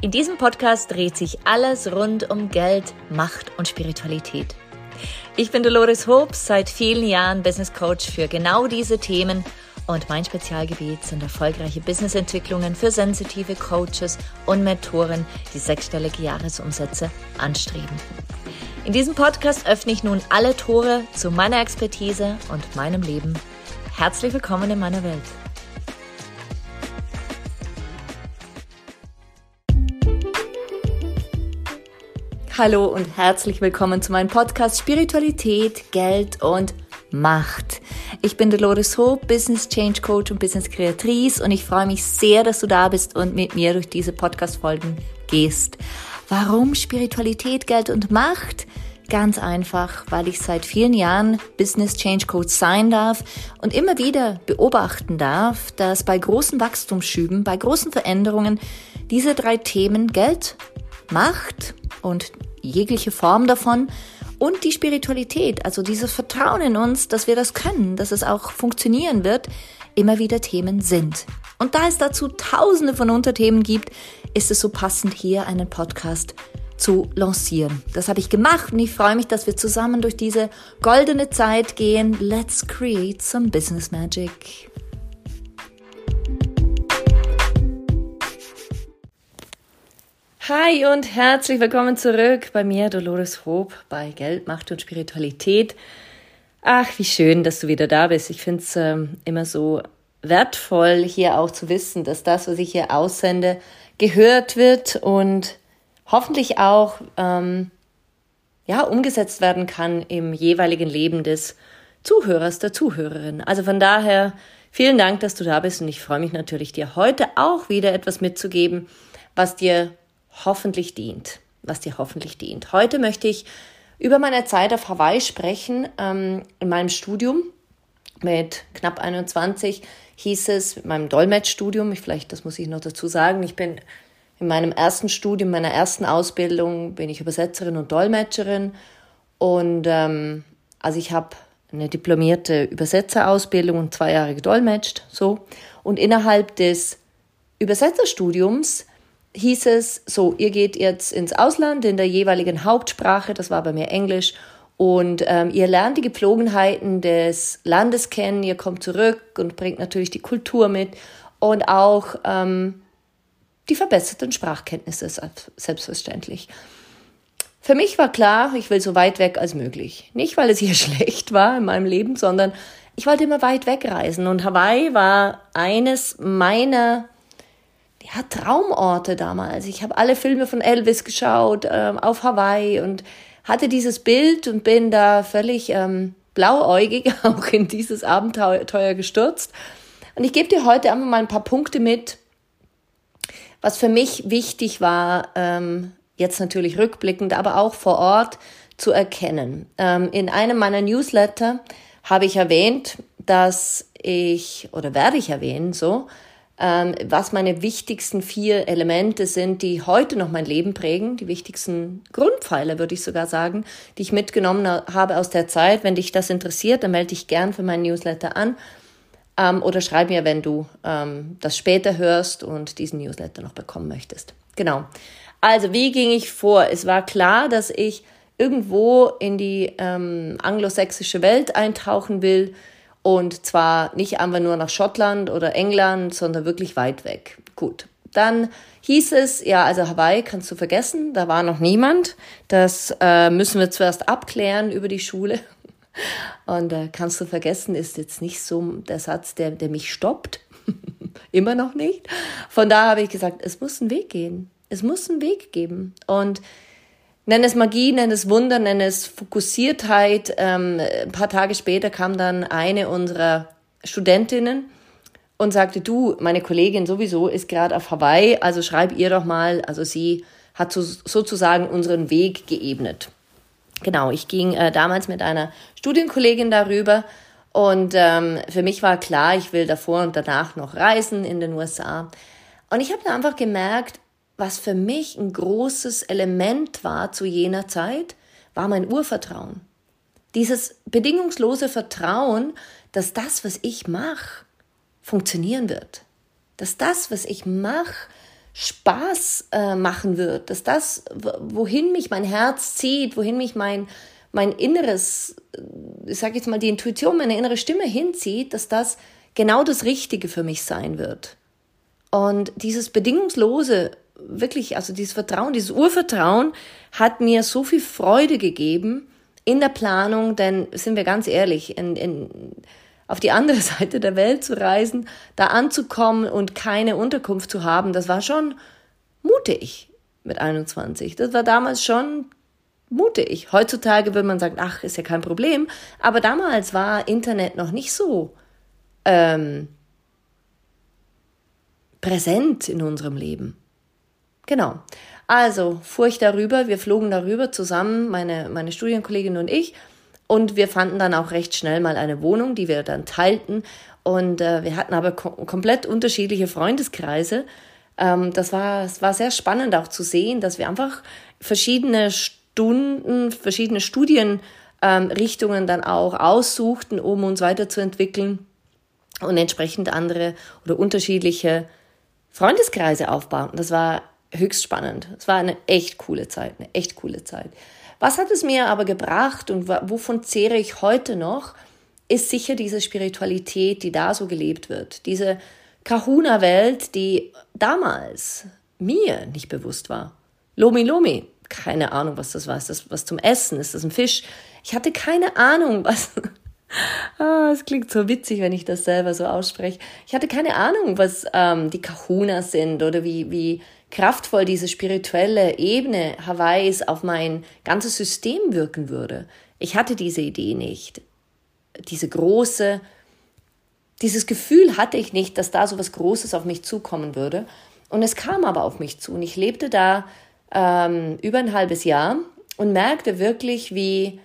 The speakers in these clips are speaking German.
In diesem Podcast dreht sich alles rund um Geld, Macht und Spiritualität. Ich bin Dolores Hobbs, seit vielen Jahren Business Coach für genau diese Themen und mein Spezialgebiet sind erfolgreiche Businessentwicklungen für sensitive Coaches und Mentoren, die sechsstellige Jahresumsätze anstreben. In diesem Podcast öffne ich nun alle Tore zu meiner Expertise und meinem Leben. Herzlich willkommen in meiner Welt. Hallo und herzlich willkommen zu meinem Podcast Spiritualität, Geld und Macht. Ich bin Dolores Hobbs, Business Change Coach und Business Kreatrice und ich freue mich sehr, dass du da bist und mit mir durch diese Podcast-Folgen gehst. Warum Spiritualität, Geld und Macht? Ganz einfach, weil ich seit vielen Jahren Business Change Coach sein darf und immer wieder beobachten darf, dass bei großen Wachstumsschüben, bei großen Veränderungen diese drei Themen Geld, Macht und jegliche Form davon und die Spiritualität, also dieses Vertrauen in uns, dass wir das können, dass es auch funktionieren wird, immer wieder Themen sind. Und da es dazu tausende von Unterthemen gibt, ist es so passend, hier einen Podcast zu lancieren. Das habe ich gemacht und ich freue mich, dass wir zusammen durch diese goldene Zeit gehen. Let's create some business magic. Hi und herzlich willkommen zurück bei mir, Dolores Hobbs, bei Geld, Macht und Spiritualität. Ach, wie schön, dass du wieder da bist. Ich finde es immer so wertvoll, hier auch zu wissen, dass das, was ich hier aussende, gehört wird und hoffentlich auch umgesetzt werden kann im jeweiligen Leben des Zuhörers, der Zuhörerin. Also von daher vielen Dank, dass du da bist und ich freue mich natürlich, dir heute auch wieder etwas mitzugeben, was dir hoffentlich dient. Heute möchte ich über meine Zeit auf Hawaii sprechen. In meinem Studium mit knapp 21 hieß es, mit meinem Dolmetschstudium, das muss ich noch dazu sagen, ich bin in meinem ersten Studium, meiner ersten Ausbildung, bin ich Übersetzerin und Dolmetscherin und ich habe eine diplomierte Übersetzerausbildung und 2 Jahre gedolmetscht, so. Und innerhalb des Übersetzerstudiums hieß es, so, ihr geht jetzt ins Ausland in der jeweiligen Hauptsprache, das war bei mir Englisch, und ihr lernt die Gepflogenheiten des Landes kennen, ihr kommt zurück und bringt natürlich die Kultur mit und auch die verbesserten Sprachkenntnisse, selbstverständlich. Für mich war klar, ich will so weit weg als möglich. Nicht, weil es hier schlecht war in meinem Leben, sondern ich wollte immer weit wegreisen. Und Hawaii war eines meiner Traumorte damals. Ich habe alle Filme von Elvis geschaut auf Hawaii und hatte dieses Bild und bin da völlig blauäugig auch in dieses Abenteuer gestürzt. Und ich gebe dir heute einmal mal ein paar Punkte mit, was für mich wichtig war, jetzt natürlich rückblickend, aber auch vor Ort zu erkennen. In einem meiner Newsletter habe ich erwähnt, was meine wichtigsten 4 Elemente sind, die heute noch mein Leben prägen, die wichtigsten Grundpfeiler, würde ich sogar sagen, die ich mitgenommen habe aus der Zeit. Wenn dich das interessiert, dann melde dich gern für meinen Newsletter an oder schreib mir, wenn du das später hörst und diesen Newsletter noch bekommen möchtest. Genau. Also, wie ging ich vor? Es war klar, dass ich irgendwo in die anglosächsische Welt eintauchen will, und zwar nicht einfach nur nach Schottland oder England, sondern wirklich weit weg. Gut, dann hieß es, Hawaii kannst du vergessen, da war noch niemand. Das müssen wir zuerst abklären über die Schule. Und kannst du vergessen, ist jetzt nicht so der Satz, der mich stoppt. Immer noch nicht. Von daher habe ich gesagt, es muss einen Weg gehen. Es muss einen Weg geben. Und nenn es Magie, nenn es Wunder, nenn es Fokussiertheit. Ein paar Tage später kam dann eine unserer Studentinnen und sagte, du, meine Kollegin sowieso ist gerade auf Hawaii, also schreib ihr doch mal. Also sie hat sozusagen unseren Weg geebnet. Genau, ich ging damals mit einer Studienkollegin darüber und für mich war klar, ich will davor und danach noch reisen in den USA. Und ich habe da einfach gemerkt, was für mich ein großes Element war zu jener Zeit, war mein Urvertrauen. Dieses bedingungslose Vertrauen, dass das, was ich mache, funktionieren wird. Dass das, was ich mache, Spaß machen wird, dass das, wohin mich mein Herz zieht, wohin mich mein Inneres, ich sage jetzt mal die Intuition, meine innere Stimme hinzieht, dass das genau das Richtige für mich sein wird. Und dieses bedingungslose, wirklich, also dieses Vertrauen, dieses Urvertrauen hat mir so viel Freude gegeben in der Planung, denn sind wir ganz ehrlich, auf die andere Seite der Welt zu reisen, da anzukommen und keine Unterkunft zu haben, das war schon mutig mit 21. Das war damals schon mutig. Heutzutage würde man sagen, ach, ist ja kein Problem. Aber damals war Internet noch nicht so präsent in unserem Leben. Genau. Also fuhr ich darüber, wir flogen darüber zusammen, meine Studienkollegin und ich. Und wir fanden dann auch recht schnell mal eine Wohnung, die wir dann teilten. Und wir hatten aber komplett unterschiedliche Freundeskreise. Es war sehr spannend auch zu sehen, dass wir einfach verschiedene Studienrichtungen dann auch aussuchten, um uns weiterzuentwickeln und entsprechend andere oder unterschiedliche Freundeskreise aufbauten. Das war höchst spannend. Es war eine echt coole Zeit. Was hat es mir aber gebracht und wovon zehre ich heute noch, ist sicher diese Spiritualität, die da so gelebt wird. Diese Kahuna-Welt, die damals mir nicht bewusst war. Lomi Lomi, keine Ahnung, was das war. Ist das was zum Essen? Ist das ein Fisch? Ich hatte keine Ahnung, was... Es klingt so witzig, wenn ich das selber so ausspreche. Ich hatte keine Ahnung, was die Kahunas sind oder wie kraftvoll diese spirituelle Ebene Hawaiis auf mein ganzes System wirken würde. Ich hatte diese Idee nicht. Dieses Gefühl hatte ich nicht, dass da so was Großes auf mich zukommen würde. Und es kam aber auf mich zu. Und ich lebte da über ein halbes Jahr und merkte wirklich, wie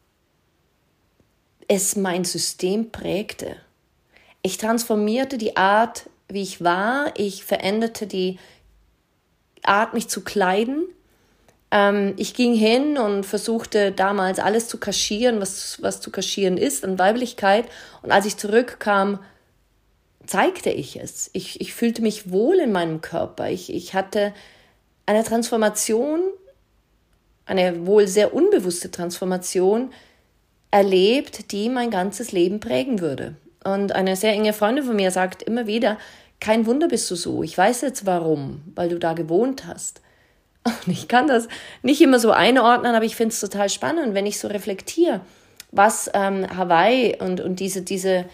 es mein System prägte. Ich transformierte die Art, wie ich war. Ich veränderte die Art, mich zu kleiden. Ich ging hin und versuchte damals alles zu kaschieren, was zu kaschieren ist an Weiblichkeit. Und als ich zurückkam, zeigte ich es. Ich fühlte mich wohl in meinem Körper. Ich hatte eine Transformation, eine wohl sehr unbewusste Transformation erlebt, die mein ganzes Leben prägen würde. Und eine sehr enge Freundin von mir sagt immer wieder, kein Wunder bist du so. Ich weiß jetzt warum, weil du da gewohnt hast. Und ich kann das nicht immer so einordnen, aber ich finde es total spannend, wenn ich so reflektiere, was Hawaii und dieses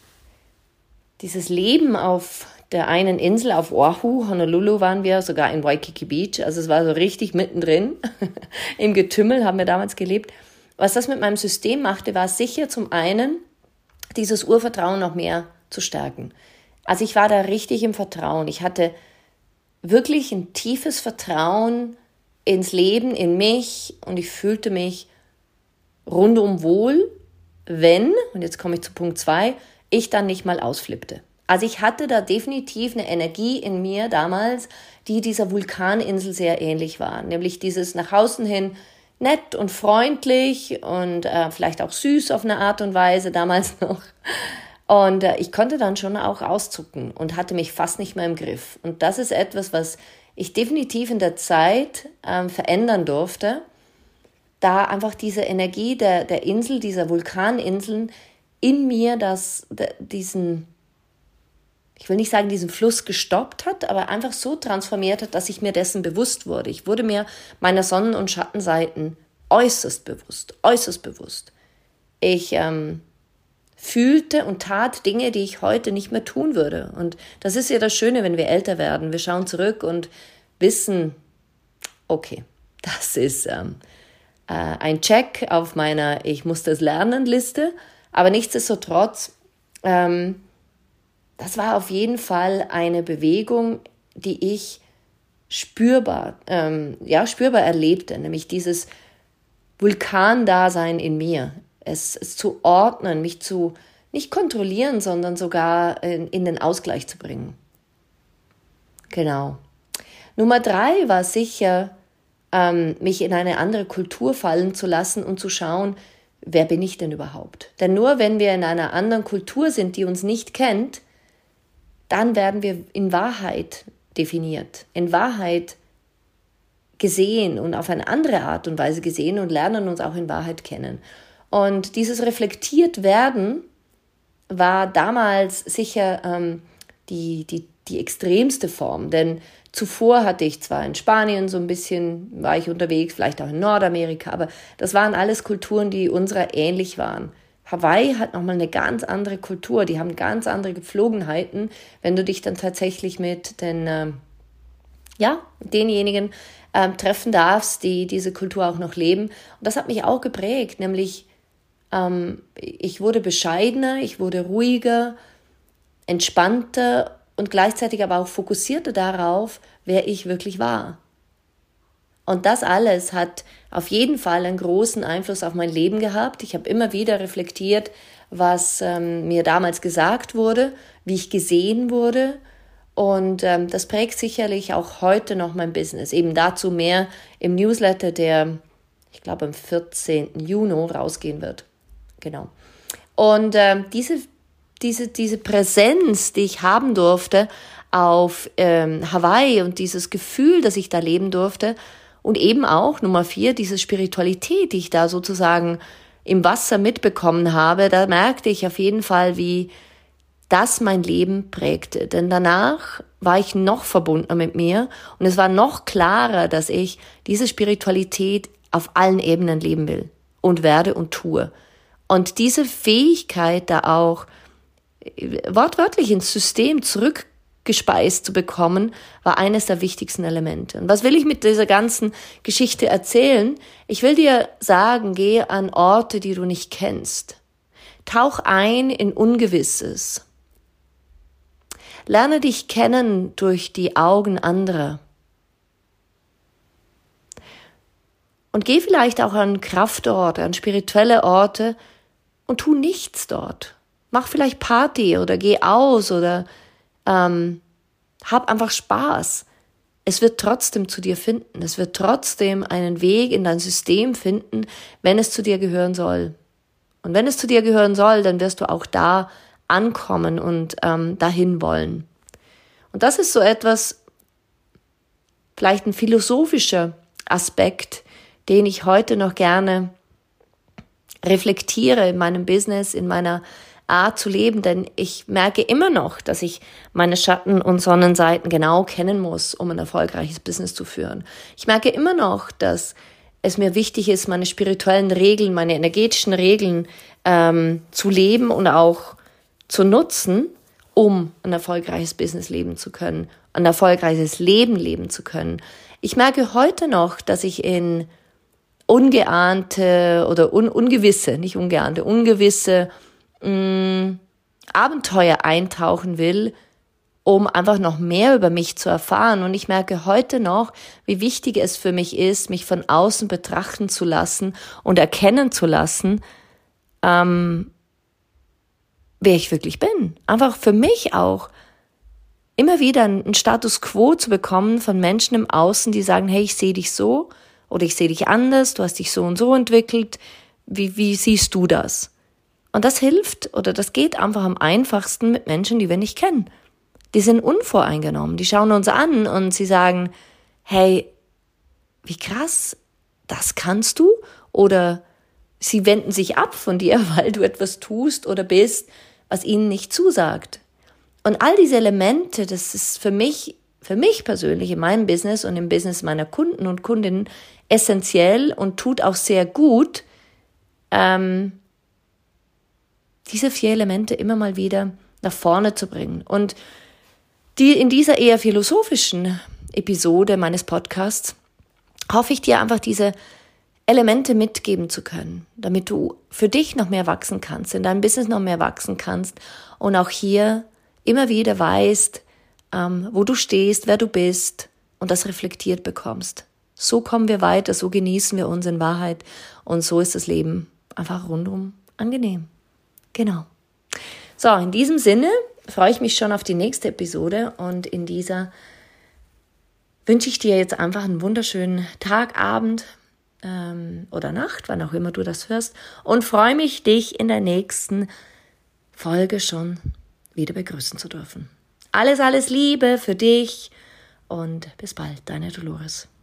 Leben auf der einen Insel, auf Oahu, Honolulu waren wir, sogar in Waikiki Beach, also es war so richtig mittendrin, im Getümmel haben wir damals gelebt. Was das mit meinem System machte, war sicher zum einen, dieses Urvertrauen noch mehr zu stärken. Also ich war da richtig im Vertrauen. Ich hatte wirklich ein tiefes Vertrauen ins Leben, in mich und ich fühlte mich rundum wohl, wenn, und jetzt komme ich zu Punkt 2, ich dann nicht mal ausflippte. Also ich hatte da definitiv eine Energie in mir damals, die dieser Vulkaninsel sehr ähnlich war. Nämlich dieses nach außen hin nett und freundlich und vielleicht auch süß auf eine Art und Weise damals noch. Und ich konnte dann schon auch auszucken und hatte mich fast nicht mehr im Griff. Und das ist etwas, was ich definitiv in der Zeit verändern durfte, da einfach diese Energie der Insel, dieser Vulkaninseln in mir diesen, ich will nicht sagen, diesen Fluss gestoppt hat, aber einfach so transformiert hat, dass ich mir dessen bewusst wurde. Ich wurde mir meiner Sonnen- und Schattenseiten äußerst bewusst. Ich fühlte und tat Dinge, die ich heute nicht mehr tun würde. Und das ist ja das Schöne, wenn wir älter werden. Wir schauen zurück und wissen, okay, das ist ein Check auf meiner Ich muss das lernen Liste. Aber nichtsdestotrotz, das war auf jeden Fall eine Bewegung, die ich spürbar erlebte, nämlich dieses Vulkandasein in mir, es zu ordnen, mich zu nicht kontrollieren, sondern sogar in den Ausgleich zu bringen. Genau. Nummer 3 war sicher, mich in eine andere Kultur fallen zu lassen und zu schauen, wer bin ich denn überhaupt? Denn nur wenn wir in einer anderen Kultur sind, die uns nicht kennt, dann werden wir in Wahrheit definiert. In Wahrheit gesehen und auf eine andere Art und Weise gesehen und lernen uns auch in Wahrheit kennen. Und dieses reflektiert werden war damals sicher die extremste Form, denn zuvor hatte ich zwar in Spanien so ein bisschen, war ich unterwegs, vielleicht auch in Nordamerika, aber das waren alles Kulturen, die unserer ähnlich waren. Hawaii hat nochmal eine ganz andere Kultur, die haben ganz andere Gepflogenheiten, wenn du dich dann tatsächlich mit denjenigen treffen darfst, die diese Kultur auch noch leben. Und das hat mich auch geprägt, nämlich ich wurde bescheidener, ich wurde ruhiger, entspannter und gleichzeitig aber auch fokussierter darauf, wer ich wirklich war. Und das alles hat auf jeden Fall einen großen Einfluss auf mein Leben gehabt. Ich habe immer wieder reflektiert, was mir damals gesagt wurde, wie ich gesehen wurde. Und das prägt sicherlich auch heute noch mein Business. Eben dazu mehr im Newsletter, der, ich glaube, am 14. Juni rausgehen wird. Genau. Und diese Präsenz, die ich haben durfte auf Hawaii und dieses Gefühl, das ich da leben durfte und eben auch, Nummer 4, diese Spiritualität, die ich da sozusagen im Wasser mitbekommen habe, da merkte ich auf jeden Fall, wie das mein Leben prägte. Denn danach war ich noch verbundener mit mir und es war noch klarer, dass ich diese Spiritualität auf allen Ebenen leben will und werde und tue. Und diese Fähigkeit, da auch wortwörtlich ins System zurückgespeist zu bekommen, war eines der wichtigsten Elemente. Und was will ich mit dieser ganzen Geschichte erzählen? Ich will dir sagen, geh an Orte, die du nicht kennst. Tauch ein in Ungewisses. Lerne dich kennen durch die Augen anderer. Und geh vielleicht auch an Kraftorte, an spirituelle Orte und tu nichts dort. Mach vielleicht Party oder geh aus oder hab einfach Spaß. Es wird trotzdem zu dir finden. Es wird trotzdem einen Weg in dein System finden, wenn es zu dir gehören soll. Und wenn es zu dir gehören soll, dann wirst du auch da ankommen und dahin wollen. Und das ist so etwas, vielleicht ein philosophischer Aspekt, den ich heute noch gerne reflektiere in meinem Business, in meiner Art zu leben, denn ich merke immer noch, dass ich meine Schatten- und Sonnenseiten genau kennen muss, um ein erfolgreiches Business zu führen. Ich merke immer noch, dass es mir wichtig ist, meine spirituellen Regeln, meine energetischen Regeln zu leben und auch zu nutzen, um ein erfolgreiches Business leben zu können, ein erfolgreiches Leben leben zu können. Ich merke heute noch, dass ich in ungeahnte oder ungewisse Abenteuer eintauchen will, um einfach noch mehr über mich zu erfahren. Und ich merke heute noch, wie wichtig es für mich ist, mich von außen betrachten zu lassen und erkennen zu lassen, wer ich wirklich bin. Einfach für mich auch immer wieder einen Status quo zu bekommen von Menschen im Außen, die sagen, hey, ich sehe dich so oder ich sehe dich anders, du hast dich so und so entwickelt, wie siehst du das? Und das hilft oder das geht einfach am einfachsten mit Menschen, die wir nicht kennen. Die sind unvoreingenommen, die schauen uns an und sie sagen, hey, wie krass, das kannst du? Oder sie wenden sich ab von dir, weil du etwas tust oder bist, was ihnen nicht zusagt. Und all diese Elemente, das ist für mich persönlich in meinem Business und im Business meiner Kunden und Kundinnen essentiell und tut auch sehr gut, diese 4 Elemente immer mal wieder nach vorne zu bringen. Und in dieser eher philosophischen Episode meines Podcasts hoffe ich dir einfach diese Elemente mitgeben zu können, damit du für dich noch mehr wachsen kannst, in deinem Business noch mehr wachsen kannst und auch hier immer wieder weißt, wo du stehst, wer du bist und das reflektiert bekommst. So kommen wir weiter, so genießen wir uns in Wahrheit und so ist das Leben einfach rundum angenehm. Genau. So, in diesem Sinne freue ich mich schon auf die nächste Episode und in dieser wünsche ich dir jetzt einfach einen wunderschönen Tag, Abend oder Nacht, wann auch immer du das hörst und freue mich, dich in der nächsten Folge schon wieder begrüßen zu dürfen. Alles Liebe für dich und bis bald, deine Dolores.